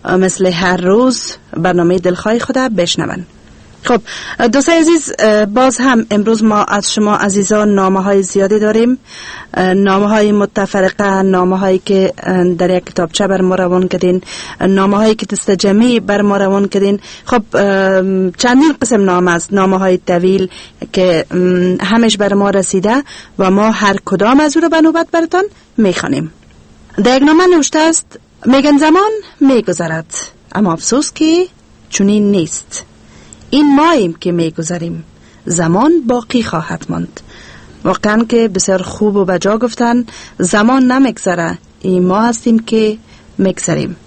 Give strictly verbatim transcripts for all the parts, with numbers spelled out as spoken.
مثل هر روز برنامه دلخواه خود بشنون. خب دوستای عزیز، باز هم امروز ما از شما عزیزان نامه های زیادی داریم، نامه های متفرقه، نامه هایی که در یک کتابچه بر ما روان کردین، نامه هایی که دست جمعی بر ما روان کردین. خب چندین قسم نامه است، نامه های طویل که همش بر ما رسیده و ما هر کدام از او رو به نوبت براتان میخوانیم. در یک نامه نوشته است: میگن زمان میگذرد، اما افسوس که چنین نیست. این ماییم که میگذریم، زمان باقی خواهد ماند. واقعا که بسیار خوب و بجا گفتن، زمان نمیگذره، این ما هستیم که میگذریم.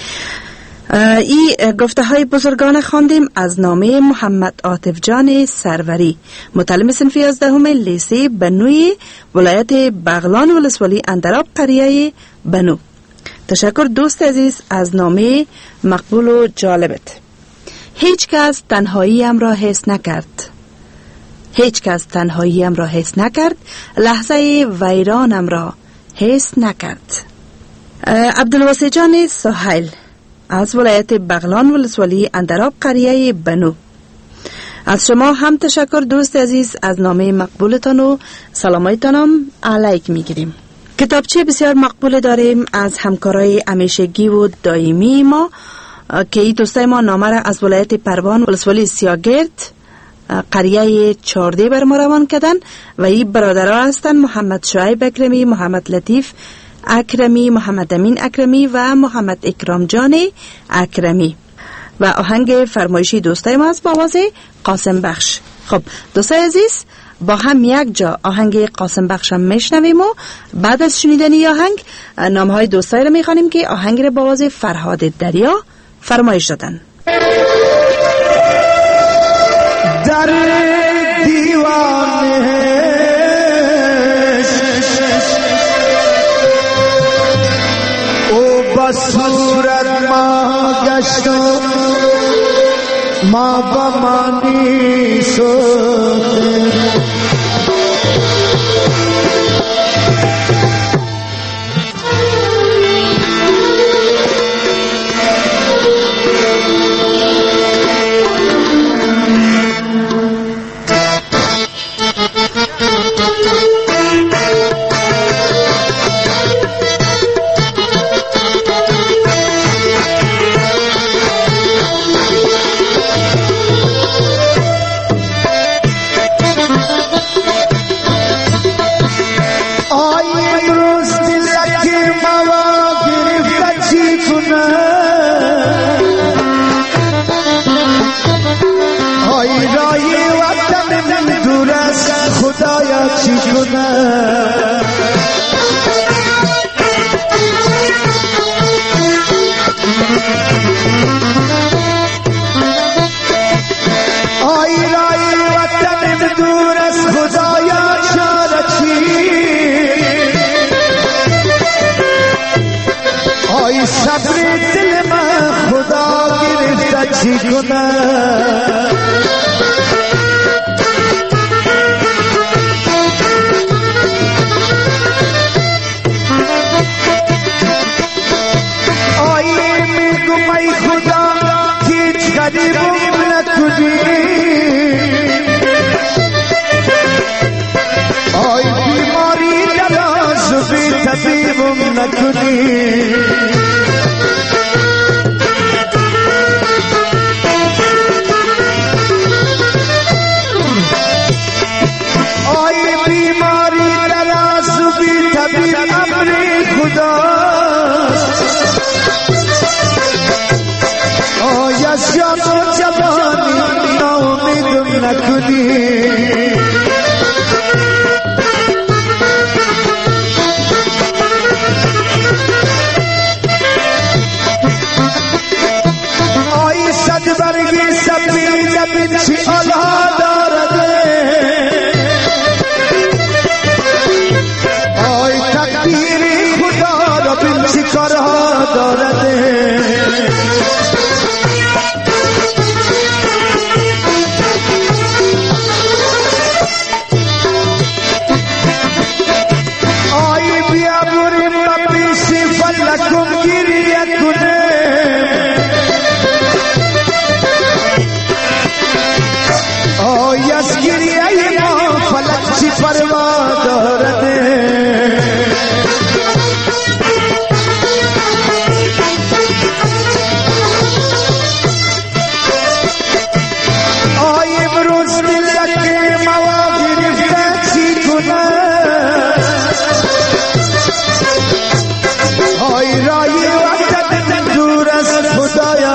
این گفته های بزرگان خواندیم از نامه محمد عاطف جان سروری، متعلم صنف یازدهم لیسه بنوی ولایت بغلان ولسوالی اندراب قریه بنو. تشکر دوست عزیز از نامه مقبول و جالبت. هیچ کس تنهاییم را حس نکرد، هیچ کس تنهاییم را حس نکرد، لحظه ویرانم را حس نکرد. عبدالواسع جان سهیل از ولایت بغلان ولسوالی اندراب قریه بنو. از شما هم تشکر دوست عزیز از نامه مقبولتان و سلامایتانم علیک میگیریم. کتابچه بسیار مقبول داریم از همکارای همیشگی و دائمی ما که این دوستای ما نامه را از ولایت پروان ولسوالی سیاگرد قریه چارده بر ما روان کردن و این برادرها هستن: محمد شعیب اکرمی، محمد لطیف اکرمی، محمد امین اکرمی و محمد اکرام جان اکرمی. و آهنگ فرمایشی دوستای ما از با آواز قاسم بخش. خب دوستای عزیز، با هم یک جا آهنگ قاسم بخش هم میشنویم و بعد از شنیدن آهنگ نام های دوستای رو میخوانیم که آهنگ رو با آواز فرهاد دریا فرمایش دادن. در دیوانه او بصورت ما گشتم، ما با مانی سوخته.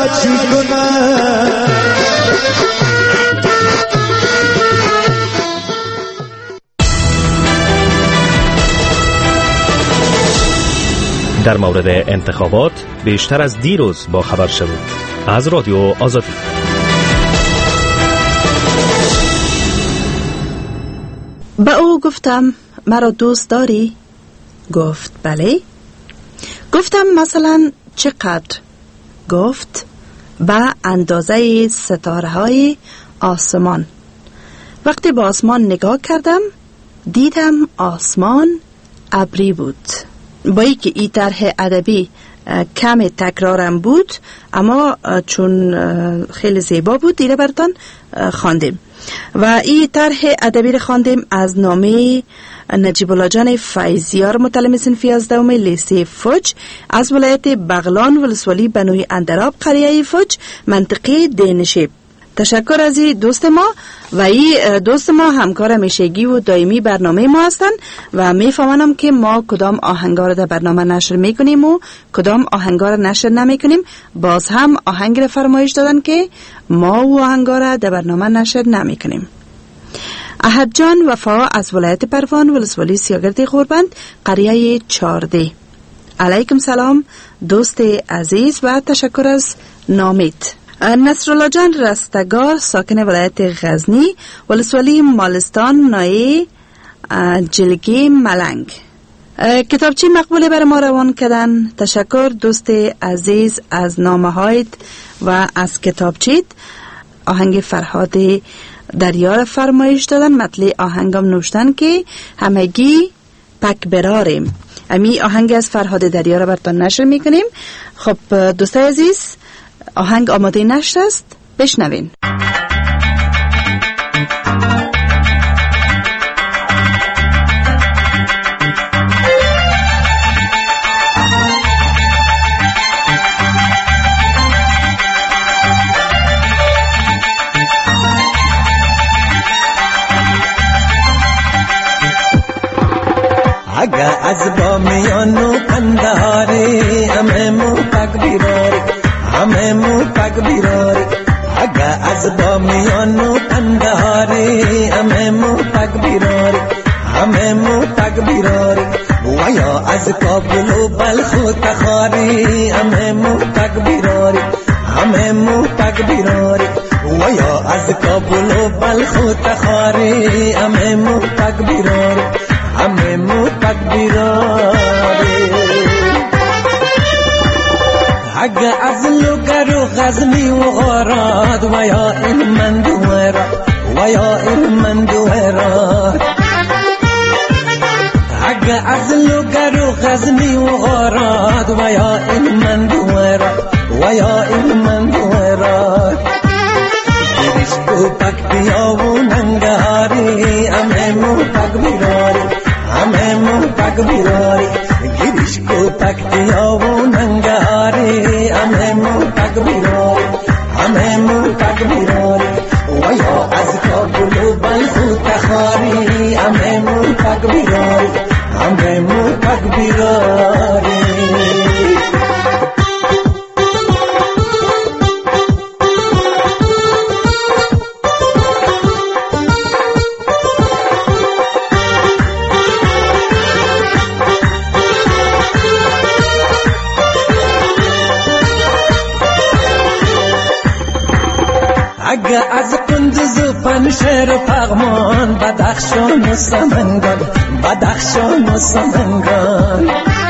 چی کنم در مورد انتخابات بیشتر از دیروز با خبر شوید. از رادیو آزادی. به او گفتم مرا دوست داری؟ گفت بله. گفتم مثلا چقدر؟ گفت به اندازه ستاره های آسمان. وقتی به آسمان نگاه کردم دیدم آسمان ابری بود. با اینکه این طرح ادبی کم تکرارم بود اما چون خیلی زیبا بود دیره براتان خواندیم و این طرح ادبی را خواندیم از نامه نجیب الله جان فیضیار متعلم صنف یازدهم لیسه فوج از ولایت بغلان ولسوالی بنوی اندراب قریه فوج منطقه دینشیب. تشکر از این دوست ما و این دوست ما همکار همیشگی و دائمی برنامه ما هستند و میفهمم که ما کدام آهنگا را در برنامه نشر میکنیم و کدام آهنگا را نشر نمیکنیم. باز هم آهنگ را فرمایش دادن که ما و آهنگا را در برنامه نشر نمیکنیم. احد جان وفا از ولایت پروان ولسوالی سیاگرد غوربند قریه چارده. علیکم سلام دوست عزیز و تشکر از نامت. نصرالله جان رستگار ساکن ولایت غزنی ولسوالی مالستان نایه جلگی ملنگ. کتابچی مقبوله بر ما روان کردن. تشکر دوست عزیز از نامه هایت و از کتابچیت. آهنگ فرهاد دریار فرمایش دادن. مطلع آهنگم نوشتن که همگی پک براریم. امی آهنگ از فرهاد دریار را براتون نشر میکنیم. خب دوست عزیز آهنگ آماده نشر است، بشنوین. اگه از با میانو کندهاری همه مو پک بیراری همه مو پک بیراری اگه از با میانو کندهاری همه مو پک بیراری همه مو پک بیراری و یا از کابل و بلخ و تخاری همه مو پک بیراری همه مو پک بیراری و یا از کابل و بلخ و تخاری همه مو پک بیراری همه مو پک بیراری اگه از لوگر و غزنی و غارات و یا این مندوهرات و یا این مندوهرات اگه از لوگر و غزنی و غارات و یا این مندوهرات و یا این مندوهرات گریش کو پک بیا و ننگاری همه مو پک بیراری همه مو پک بیراری گریش کو پک بیا و ننگاری همه مو پک بیراری همه مو پک بیراری و یا از کابل و بلخ و تخاری همه مو پک بیراری همه مو پک بیراری اگه از قندوز و پنشهر و پغمان بدخشان و سمنگان بدخشان و سمنگان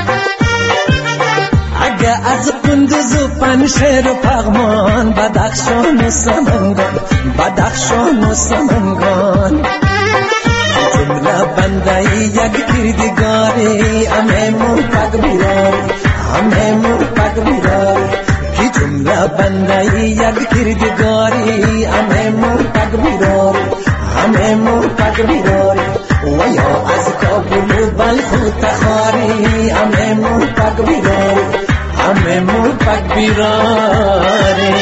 اگه از قندوز و پنشهر و پغمان بدخشان و سمنگان بدخشان و سمنگان جمله بنده یک کردگاری همه مو پک بیراری همه مو پک بیراری کی جمله بنده یک کردگاری همه مو پک بیراری همه مو پک بیراری و یا از کابل و بلخ و تخاری همه مو پک بیراری همه مو پک بیراری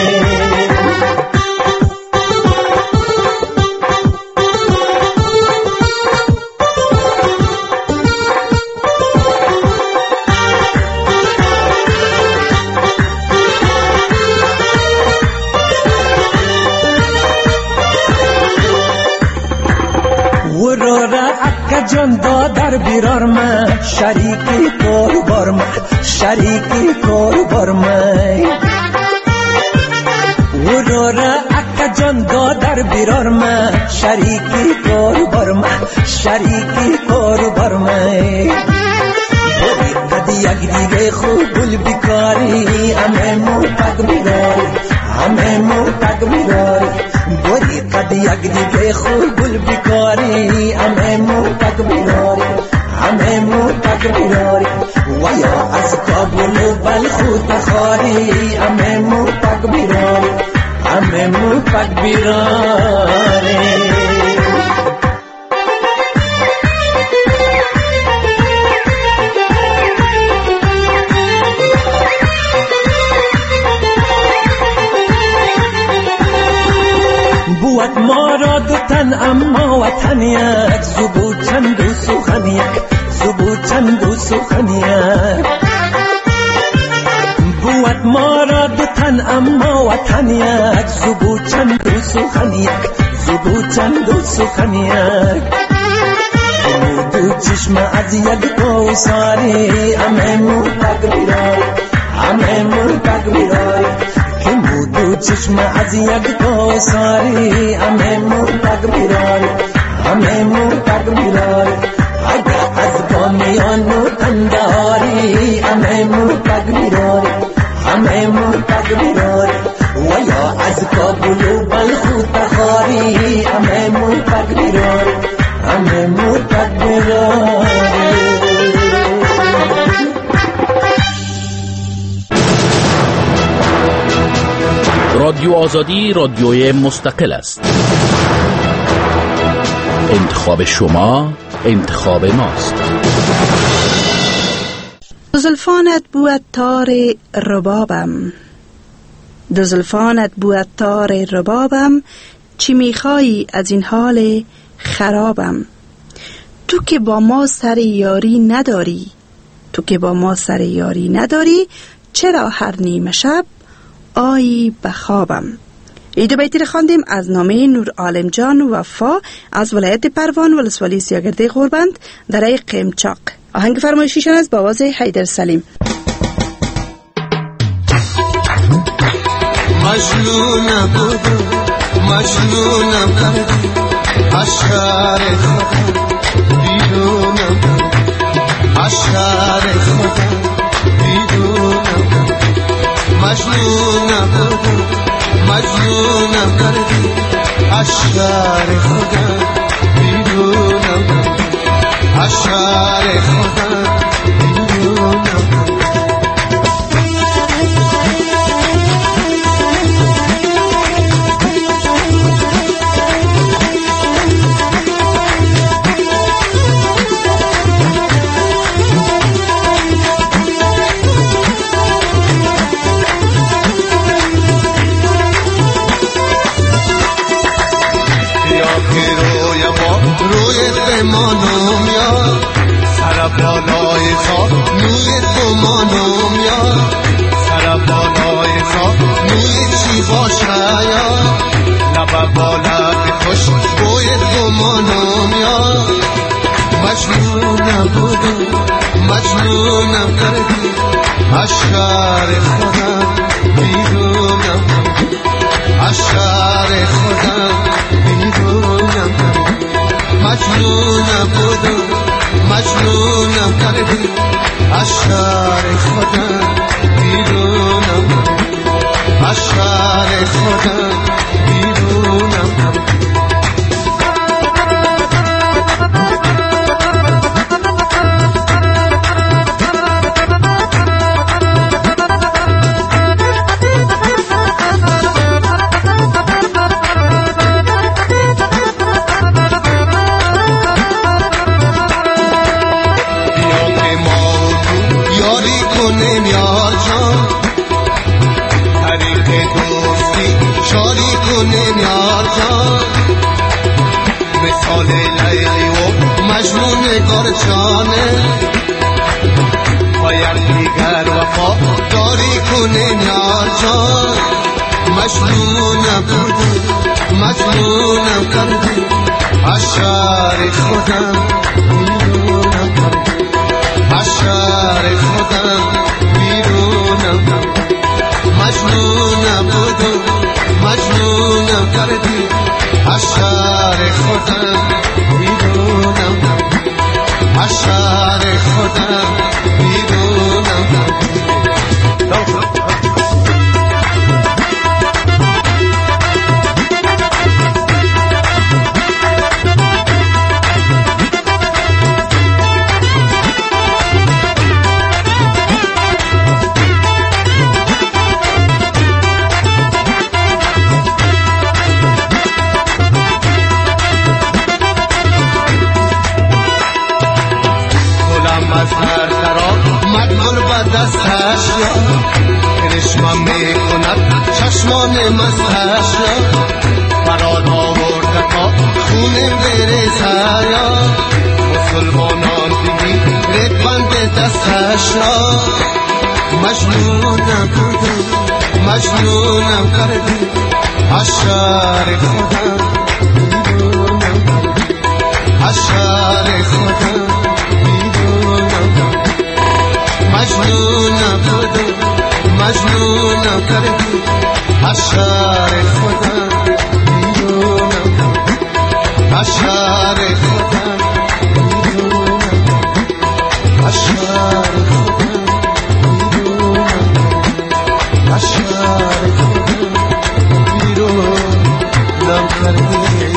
جان دادر بیرار من شریکی کار بار من شریکی کار بار من ورورا اکا جان دادر بیرار من شریکی کار بار من شریکی کار بار من بودی قدی یک دیگه خوب گل بیکاری همه مو پاک بیراری همه مو پاک بیراری بودی قدی یک دیگه خوب گل بیکاری همه مو پاک بیراری همه مو پاک بیراری و یا از کابل و بلخ تخاری همه مو پاک بیراری همه مو پاک بیراری بوت ما را دو تن اما وطن یک زبو چند و سخن یک زبو چند و سخن یک بوت ما را دو تن اما وطن یک زبو چند و سخن یک زبو چند و سخن یک دو چشم از یک کوثری همه مو پاک بیراری همه مو پاک بیراری دو چشم از یک کوثری همه مو پاک بیراری همه مو پاک بیراری اگر از بامیان و قندهاری همه مو پاک بیراری همه مو پاک بیراری و یا از کابل و بلخ و تخاری همه مو پاک بیراری همه مو پاک بیراری رادیو آزادی رادیوی مستقل است. انتخاب شما انتخاب ماست. دو زلفانت بود تار ربابم دو زلفانت بود تار ربابم چی میخوایی از این حال خرابم تو که با ما سر یاری نداری تو که با ما سر یاری نداری چرا هر نیمه شب آیی بخوابم. این دو بیتی را خواندیم از نامه نور عالم جان وفا از ولایت پروان ولسوالی سیاگرده غوربند در قمچاق. آهنگ فرمایشیشان از با آواز حیدر سلیم. مجنونم بودم مجنونم کردی اشعار خودم بیرونم اشعار خودم بیرونم مجنونم بودم مجنونم کردی اشعار خودم بیرونم اشعار خودم بیرونم مانم یا سر بالای خواب نوی تو مانم یا سر بالای خواب نوی چی باشه یا لب بالا خوش بوی تو مانم یا مجنونم بودم مجنونم کردی اشعار خودم بیرونم اشعار خودم بیرونم مجنونم بودم مجنونم کردی اشعار خودم بیرونم اشعار خودم بیرونم جانه باید دیگر وفا داری کنه یار جان مجنونم بودی مجنونم کردی اشعار خودم مجنونم بودو مجنونم کردی از شهر خودم بیرونم از شهر خودم بیرونم دستش را کرشمم میکند چشمان مستش را برات آورده تا خونه بریزه یا مسلمانان بگیرد بند دستش را مجنونم بودم مجنونم کردی از شهر خودم بیرونم از شهر خودم مجنونم بودم مجنونم کردی از شهر خودم بیرونم از شهر خودم بیرونم از شهر خودم بیرونم از شهر خودم بیرونم کردی.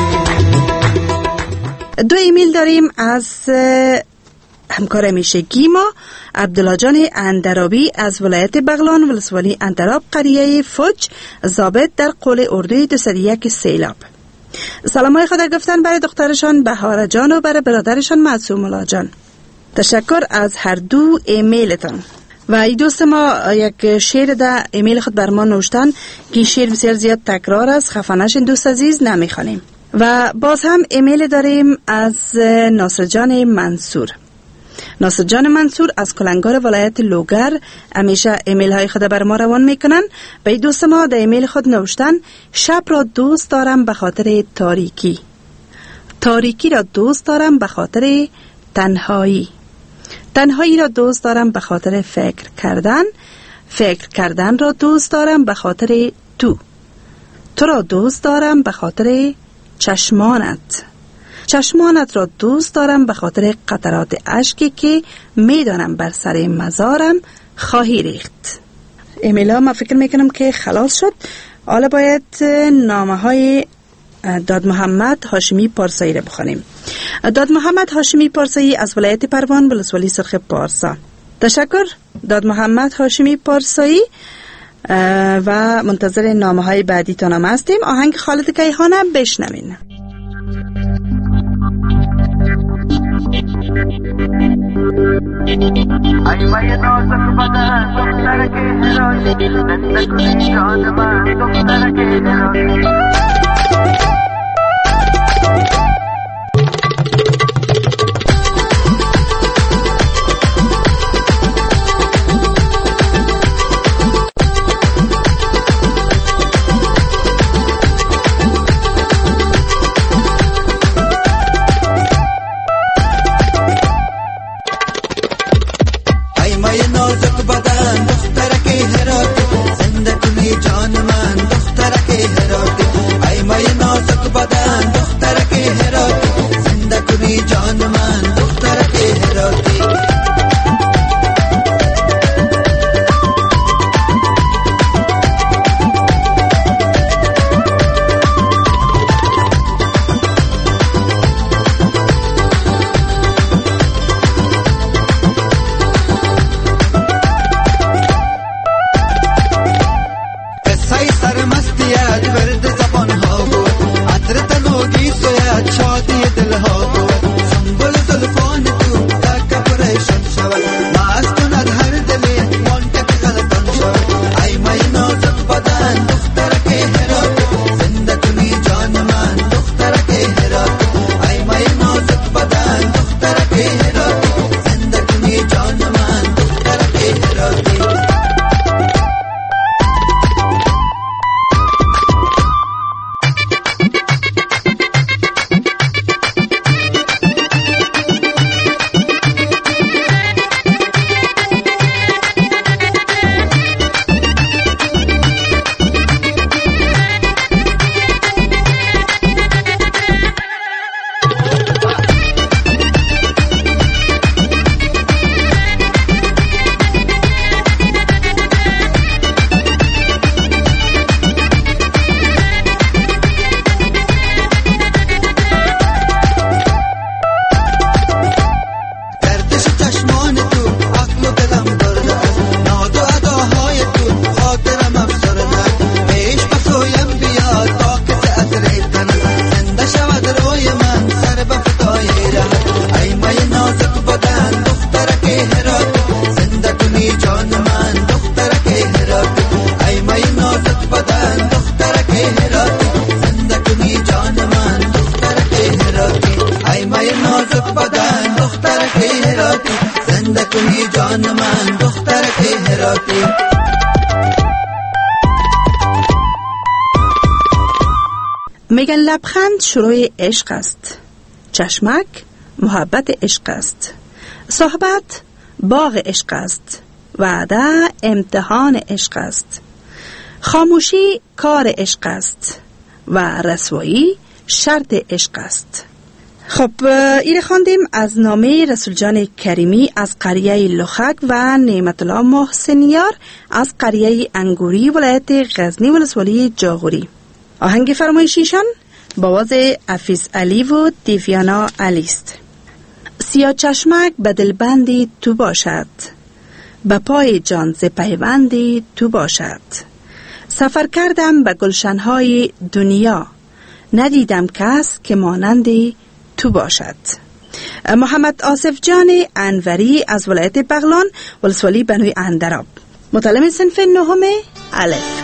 دو ایمیل داریم از همکار همیشگی ما عبدالله جان اندرابی از ولایت بغلان ولسوالی اندراب قریه فوج ضابط در قول اردوی دویست و یک سیلاب. سلامای خدا گفتن برای دخترشان بهاره جان و برای برادرشان معصوم الله جان. تشکر از هر دو ایمیلتان. و این دوست ما یک شعر در ایمیل خود بر ما نوشتن که شعر بسیار زیاد تکرار است، خفه نشین دوست عزیز، نمیخوانیم. و باز هم ایمیل داریم از ناصر جان منصور. ناصر جان منصور از کلنگار ولایت لوگر همیشه ایمیل های خود بر ما روان میکنن. به این دوست ما در ایمیل خود نوشتن شب را دوست دارم به خاطر تاریکی، تاریکی را دوست دارم به خاطر تنهایی، تنهایی را دوست دارم به خاطر فکر کردن، فکر کردن را دوست دارم به خاطر تو، تو را دوست دارم به خاطر چشمانت، چشمانت را دوست دارم به خاطر قطرات اشکی که میدانم بر سر مزارم خواهی ریخت. ایمیلا ما فکر میکنم که خلاص شد. حالا باید نامه های داد محمد هاشمی پارسایی را بخونیم. داد محمد هاشمی پارسایی از ولایت پروان ولسوالی سرخ پارسا. تشکر داد محمد هاشمی پارسایی و منتظر نامه های بعدی تانم هستیم. آهنگ خالد کیهانه بشنوین. ای مای نازک بدن دختر که هراشی زنده کنی جان من دختر که هراشی میگن لبخند شروع عشق است، چشمک محبت عشق است، صحبت باغ عشق است، وعده امتحان عشق است، خاموشی کار عشق است و رسوایی شرط عشق است. خب این خواندیم از نامه رسول جان کریمی از قریه لخک و نعمت الله محسنیار از قریه انگوری ولایت غزنی ولسوالی جاغوری. آهنگ فرمایشیشان باواز حفیظ علی و دیویانا علی است. سیاه چشمک به دلبندی تو باشد، به پای جان ز پیوندی تو باشد. سفر کردم به گلشنهای دنیا، ندیدم کس که مانندی تو باشد. محمد آصف جان انوری از ولایت بغلان ولسوالی بنوی اندراب، متعلم صنف نهم الف.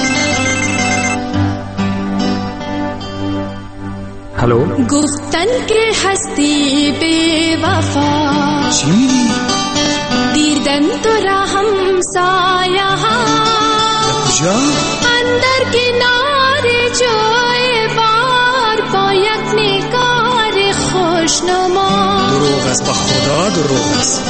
هلو. گفتن که هستی بے وفا، چی میگی؟ دیدن تو را همسایه ها، کجا؟ اندر کنار جای بار با یک نگار خوشنما. دروغ است، با خدا دروغ است.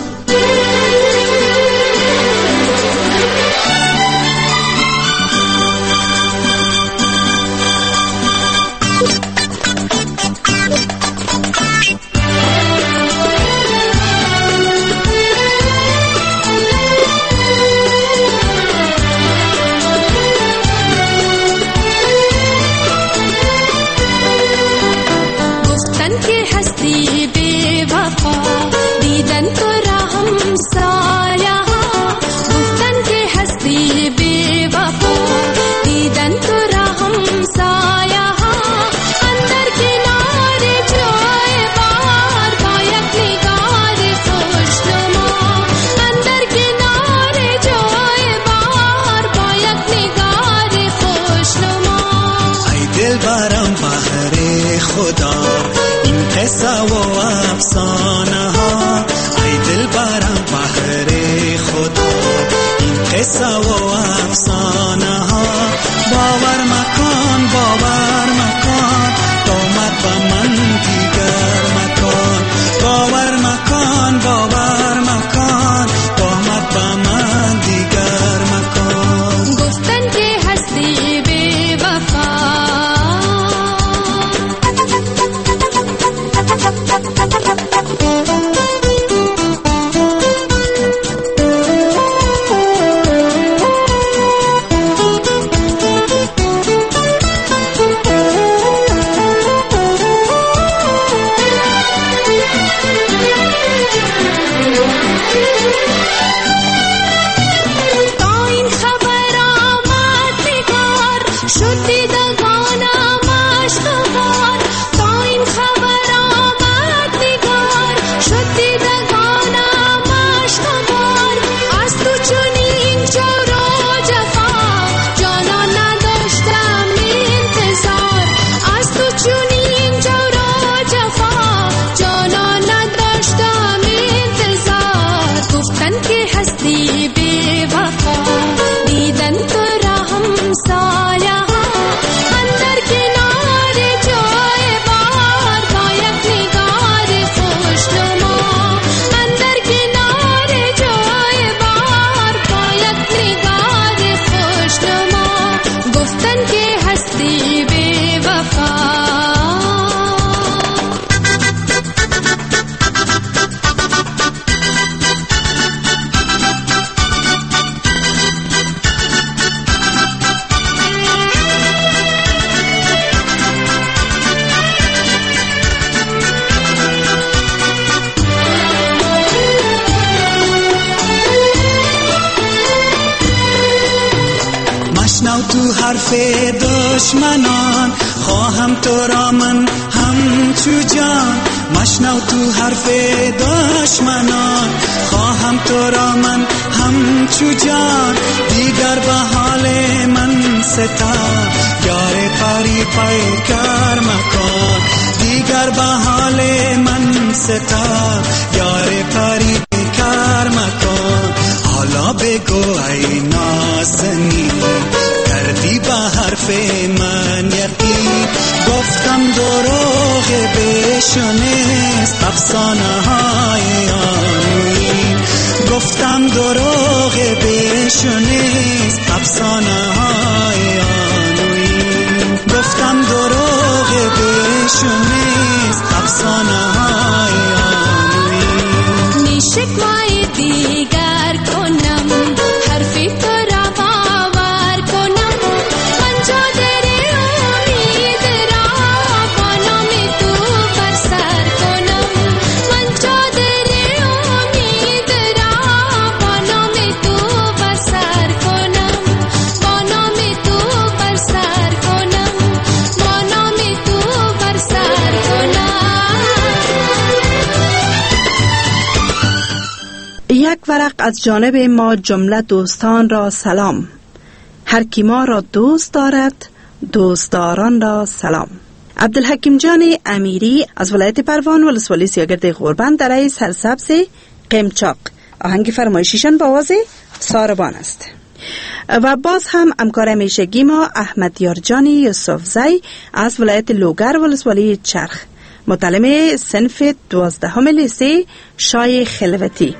حرف دشمنان خواهم تو را من همچو جان. مشنو تو حرف دشمنان خواهم تو را من همچو جان. دیگر به حال من ستا یار پاری پیکر مکن. دیگر به حال من ستا یار پاری پیکر مکن. حالا بگو ای نازنین کردی به حرف من یقین. گفتم دروغ بشنست افسانه های آنوین، گفتم دروغ بشنست افسانه های آنوین، گفتم دروغ بشنست افسانه های آنوین. نیشکوای دیگر کنم حرفی تو را باور کنم، من جا در امید را با نام تو بر سر کنم، من جا در امید را با نام تو بر سر کنم، با نام تو بر سر کنم، با نام تو بر سر کنم. یک ورق از جانب ما جمله دوستان را سلام، هر کی ما را دوست دارد دوستداران را سلام. عبدالحکیم جان امیری از ولایت پروان ولسوالی سیاگرد غربند در سرسبز قمچاق، آهنگ فرمایشیشان با آواز ساربان است. و باز هم همکار همیشگی ما احمد یارجانی یوسفزی از ولایت لوگر ولسوالی چرخ، متعلم صنف دوازدهم لیسه شای خلوتی.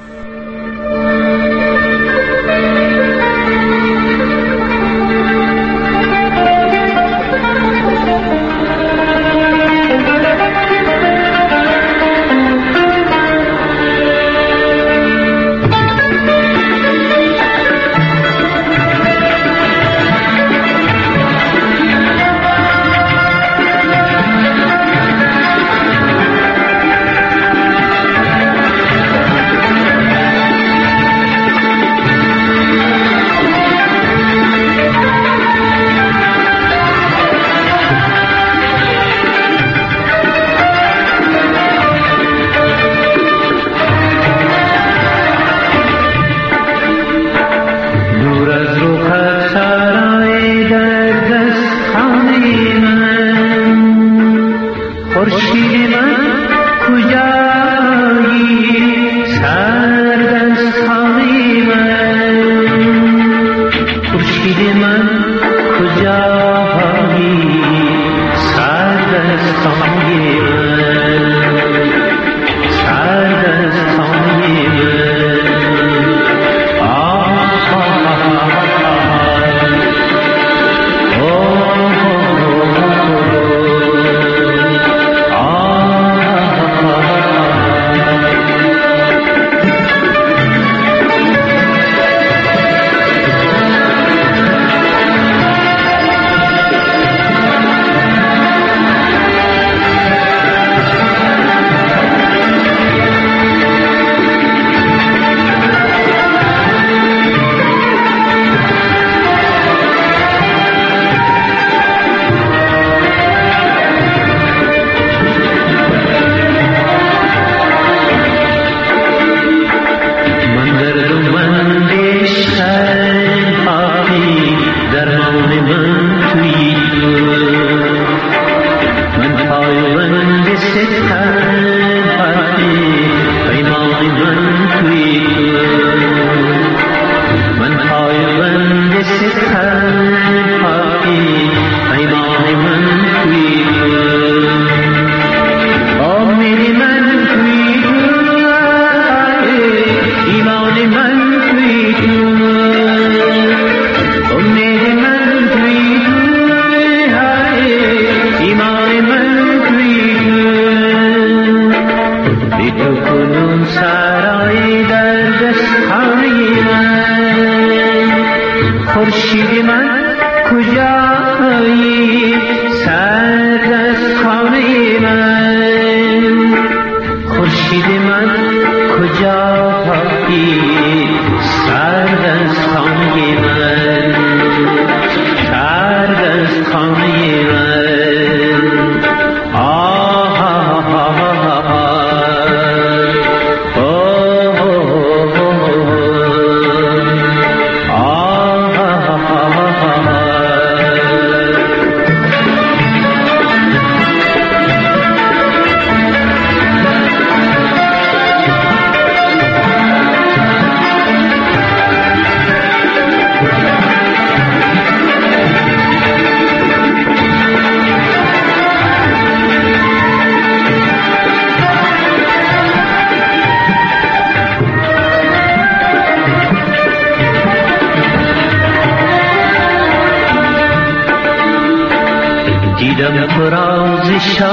دیدم فراز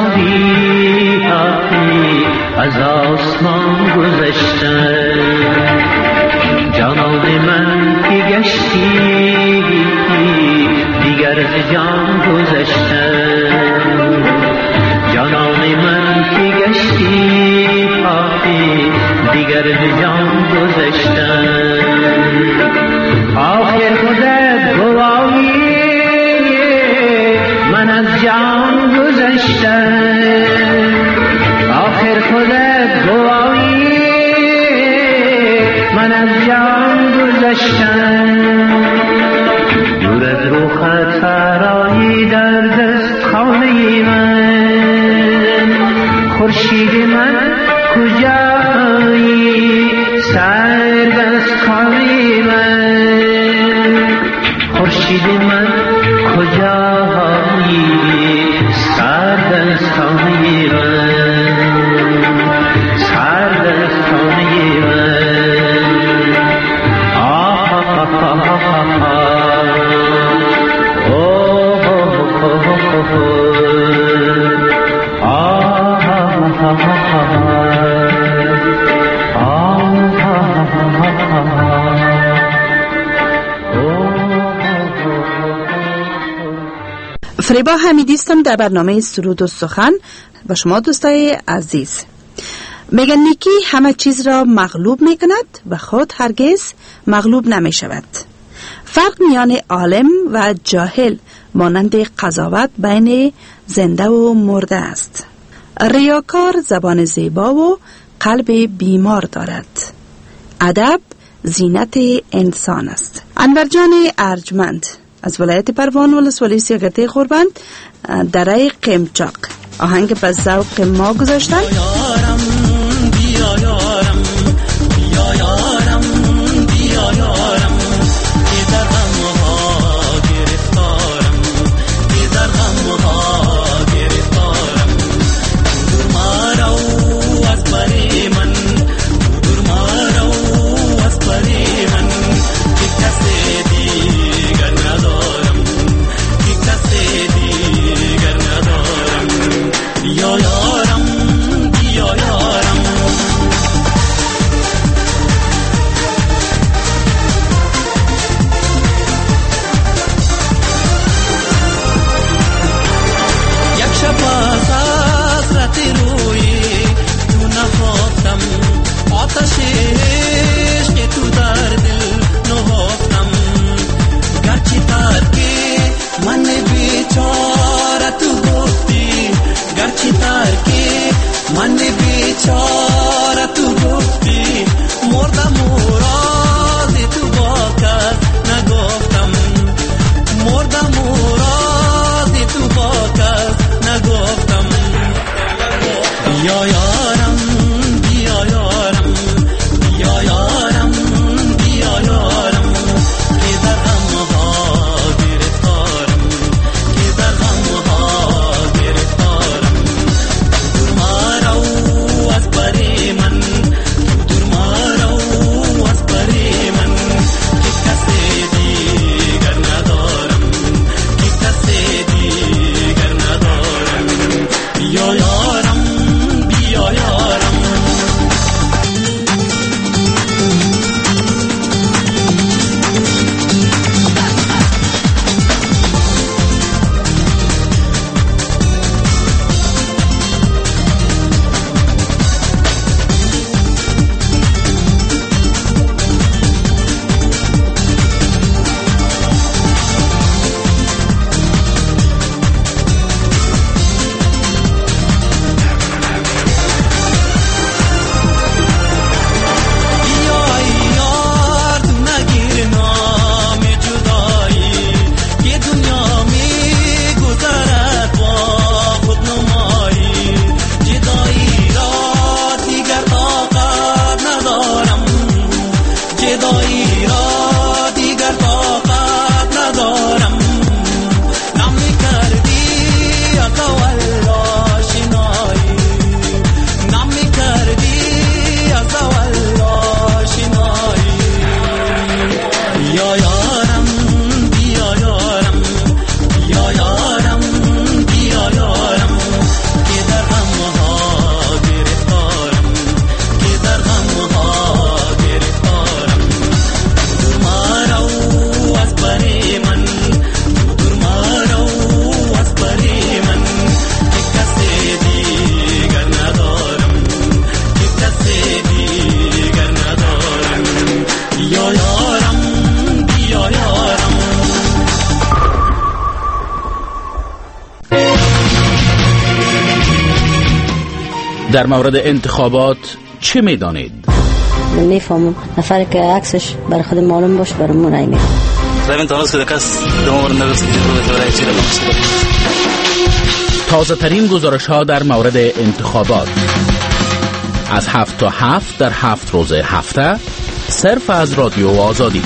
شادی از آسمان گذشتن جانان من که گشتی دیگر از جان گذشتن جانان من که گشتی دیگر از جان گذشتن آخر خودت گواهی من از جان گذشتن آخر خودت گواهی من از جان گذشتن دور از روخت فرایی در دست خانه من خورشید من کجایی سر دست خانه من خورشید من کجایی سر دست خانه من سر دست خانه من آه آه آه آه فریبا حمیدی هستم در برنامه سرود و سخن و شما دوستای عزیز. میگن نیکی همه چیز را مغلوب میکند و خود هرگز مغلوب نمی شود. فرق میان عالم و جاهل مانند قضاوت بین زنده و مرده است. ریاکار زبان زیبا و قلب بیمار دارد. ادب زینت انسان است. انور جان ارجمند از ولایت پروان ولسوالی سیاگرده خوربند درای قمچاق آهنگ پس ذوق ما گذاشتن. بیا یارم بیا یارم بیا یارم که در غمها گرفتارم که در غمها گرفتارم دور مرو از بری من دور مرو از بری من که کسی دیگر ندارم که کسی دیگر ندارم بیا یارم بیا در مورد انتخابات چه می‌دانید؟ میفهمم نفر که عکسش بر خود معلوم باشه برامون رای میده. رای تونس که کس دومور نرسید رو رای چیره باشه. تازه ترین گزارش ها در مورد انتخابات از هفت تا هفت در هفت روز هفته صرف از رادیو آزادی.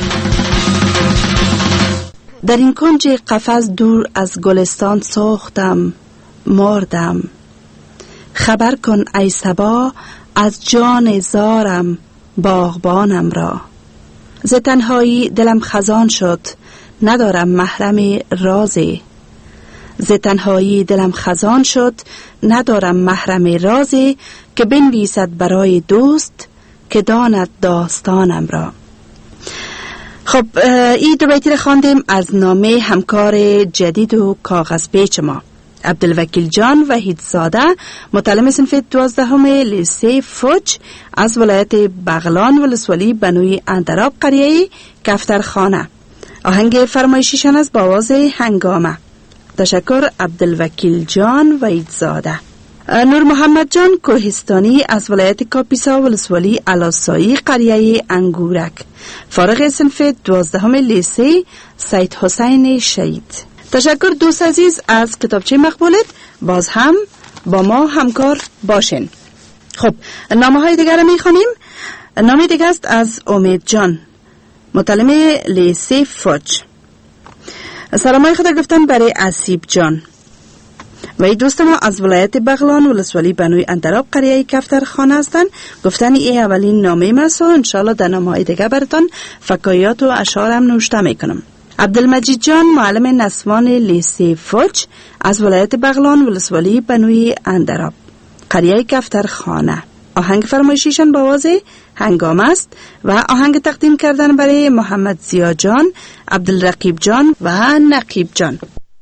در این کنج قفس دور از گلستان سوختم مردم، خبر کن ای صبا از جان زارم باغبانم را. ز تنهایی دلم خزان شد ندارم محرم رازی، ز تنهایی دلم خزان شد ندارم محرم رازی، که بنویسد برای دوست که داند داستانم را. خب این دو بیتی را خواندیم از نامه همکار جدید و کاغذ پیچ ما عبدالوکیل جان وحیدزاده، متعلم صنف دوازدهم لیسه فوج از ولایت بغلان ولسوالی بنوی اندراب قریه کفترخانه. آهنگ فرمایشیشان از با آواز هنگامه. تشکر عبدالوکیل جان وحیدزاده. نور محمد جان کوهستانی از ولایت کاپیسا ولسوالی علاسایی قریه انگورک، فارغ صنف دوازدهم لیسه سید حسین شهید. تشکر دوست عزیز از کتابچه مقبولت، باز هم با ما همکار باشین. خب نامه های دیگر می خوانیم. نامه دیگر است از امید جان، متعلم لیسه فوج. سلام های خدا گفتن برای اسیب جان و ای دوست ما از ولایت بغلان ولسوالی بنوی اندراب قریه کفترخانه هستند. گفتن ای اولین نامه ماست و انشالله در نامه های دیگر براتان فکایات و اشعار هم نوشته میکنم. عبدالمجید جان معلم نسوان لیسه فوج از ولایت بغلان ولسوالی بنوی اندراب قریه کفترخانه. آهنگ فرمایشیشان با آواز هنگام است و آهنگ تقدیم کردن برای محمد زیا جان، عبدالرقیب جان و نقیب جان.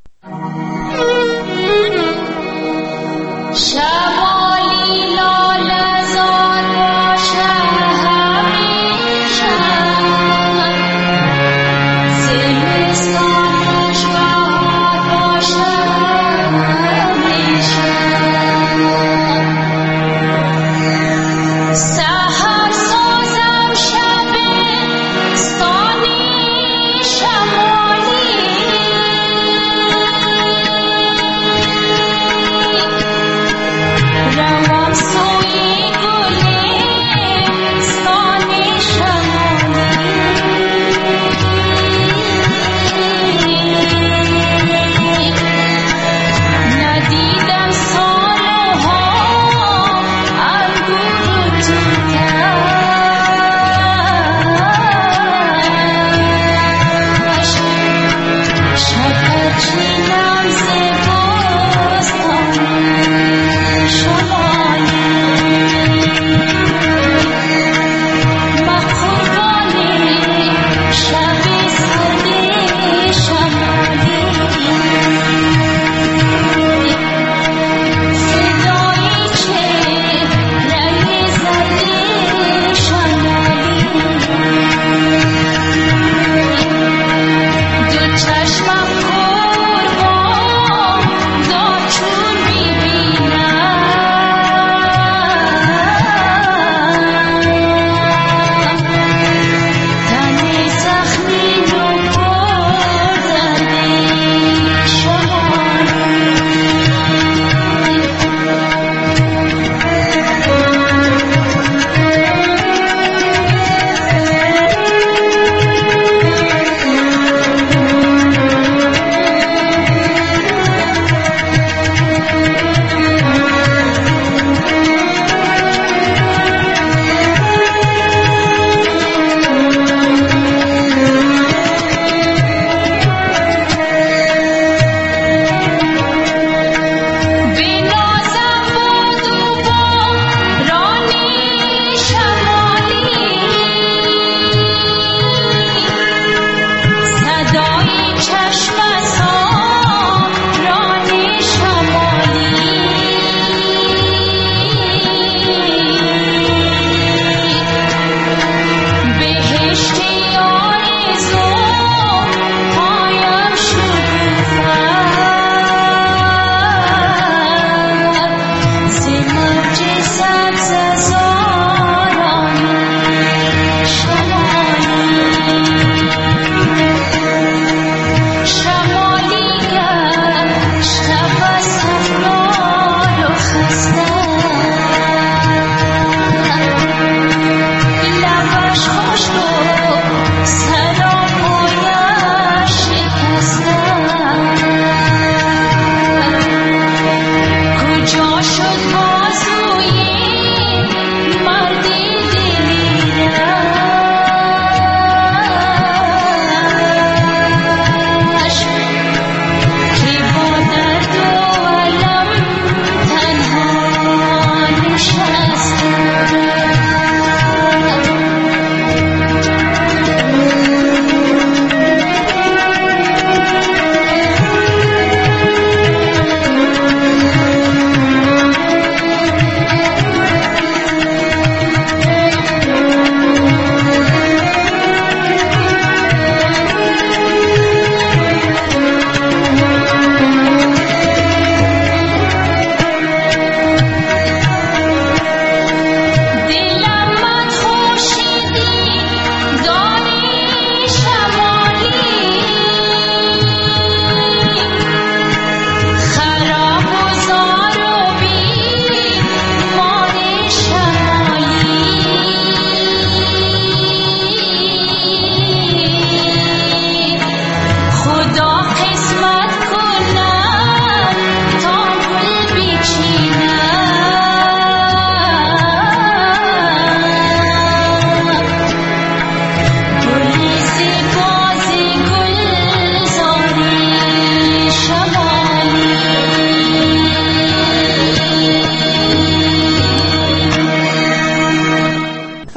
شمالی لاله‌زار باشه همیشه، زمستانش بهار باشه همیشه، سحر سازم شبستانی شمالی،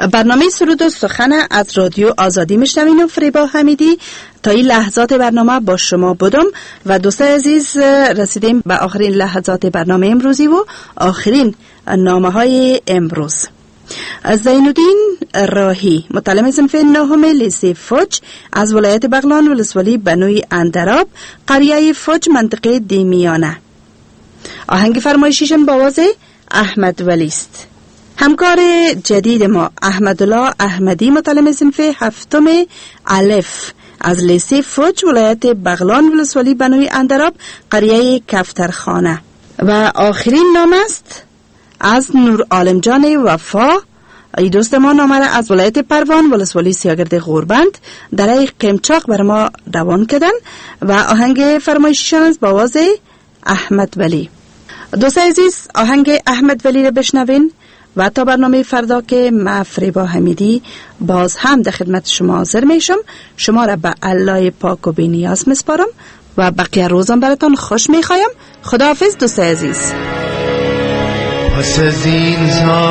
برنامه سرود و سخن از رادیو آزادی میشنوین و فریبا حمیدی تا این لحظات برنامه با شما بودم و دوستان عزیز رسیدیم به آخرین لحظات برنامه امروزی و آخرین نامه های امروز. زینالدین راهی متعلم صنف نهم لیسه فوج از ولایت بغلان ولسوالی بنوی اندراب قریه فوج منطقه دیمیانه. آهنگ فرمایشیشن با آواز احمد ولی است. همکار جدید ما احمدالله احمدی متعلم صنف هفتم الف از لیسه فوج ولایت بغلان ولسوالی بنوی اندراب قریه کفترخانه. و آخرین نام است از نور عالم جان وفا. ای دوست ما نامه را از ولایت پروان ولسوالی سیاگرد غوربند در ای قمچاق بر ما روان کردن و آهنگ فرمایشیشان است با آواز احمد ولی. دوست عزیز آهنگ احمد ولی را بشنوین و تا برنامه فردا که من فریبا حمیدی باز هم در خدمت شما حاضر میشم. شما را به الله پاک و بی‌نیاز میسپارم و بقیه روزم براتون خوش میخوایم. خداحافظ دوست عزیز. پس از این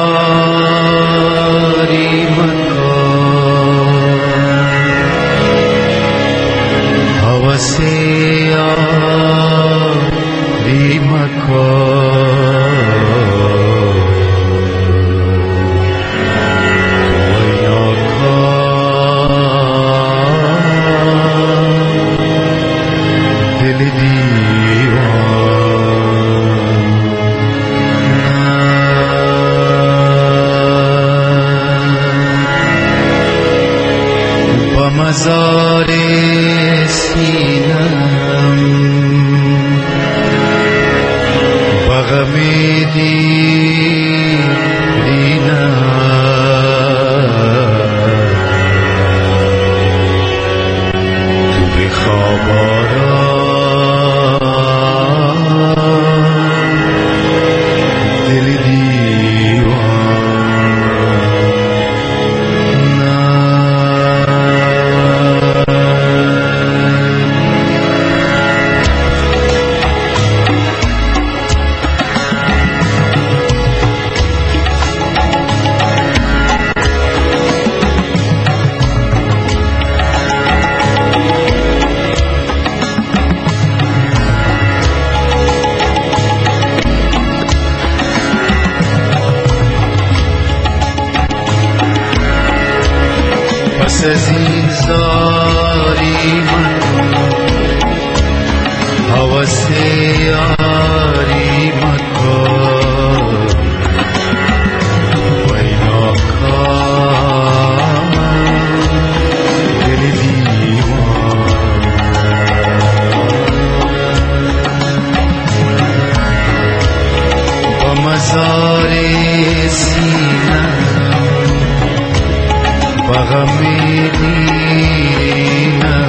زاری مکن حوث یاری مکن مزار سینم بغم دیدینم تو بخوابارم دل از این زاری من حوث یاری مکن وی ناکام دل دیوان با مزار سینم بغم دیدینم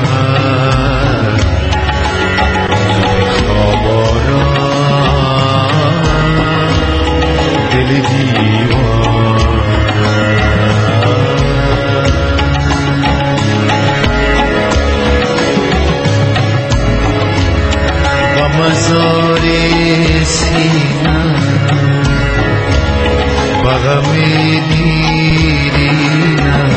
خوابارم دل دیوان با مزار سینم بغم دیدینم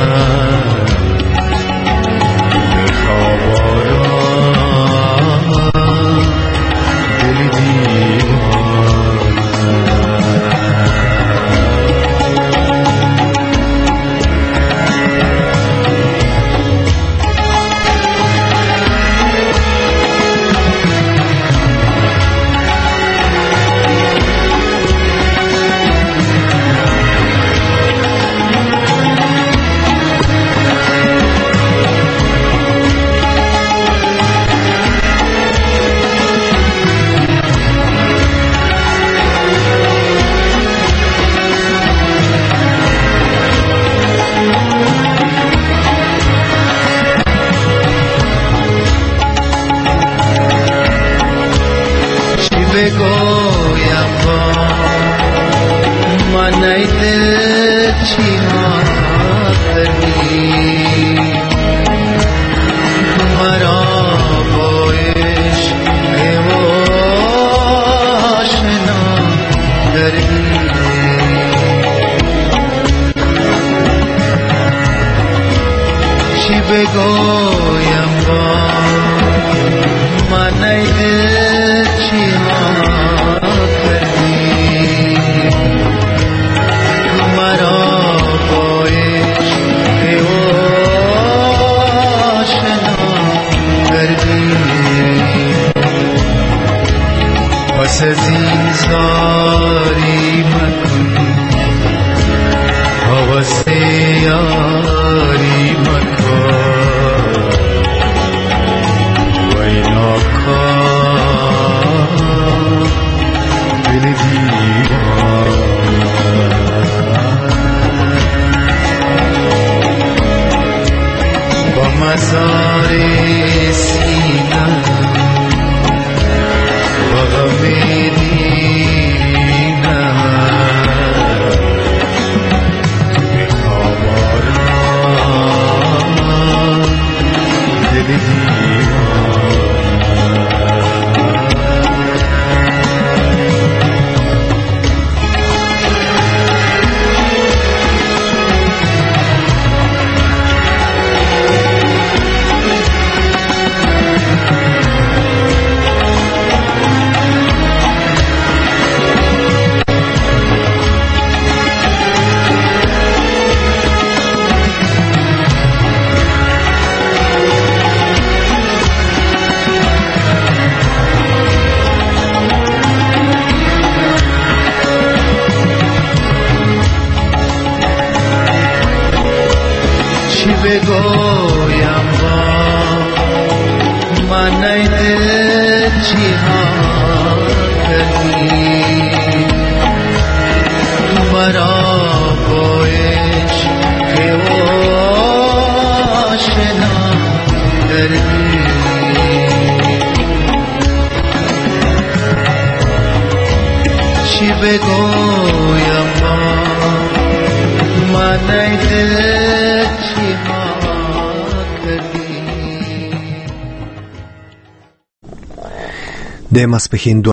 بگویم با من ای دل چی آخری مرا با عشق آشنا داری بگویم با من ای دل چی ها کردی تو مرا با عشق آشنا کردی پس از این زاری مکن حوث یاری مکن وای ناکار دل دیوان با مزار سینه و غم دینه میخوابارم دل دیوان بگویم با من ای دل چی ها کردی تو مرا با عشق آشنا کردی چی بگویم با من ای دل چی ها د ماسپښین